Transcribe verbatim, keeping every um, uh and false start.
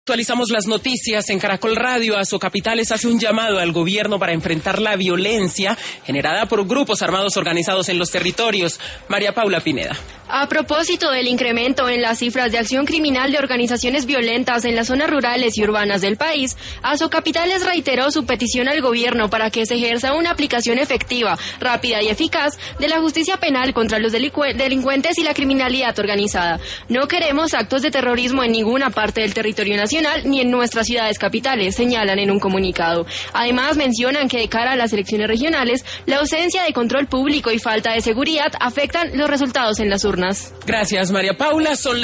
Actualizamos las noticias en Caracol Radio. Azocapitales hace un llamado al gobierno para enfrentar la violencia generada por grupos armados organizados en los territorios. María Paula Pineda. A propósito del incremento en las cifras de acción criminal de organizaciones violentas en las zonas rurales y urbanas del país, Azocapitales reiteró su petición al gobierno para que se ejerza una aplicación efectiva, rápida y eficaz de la justicia penal contra los delincu- delincuentes y la criminalidad organizada. No queremos actos de terrorismo en ninguna parte del territorio nacional ni en nuestras ciudades capitales, señalan en un comunicado. Además, mencionan que de cara a las elecciones regionales, la ausencia de control público y falta de seguridad afectan los resultados en las urnas. Gracias, María Paula. Son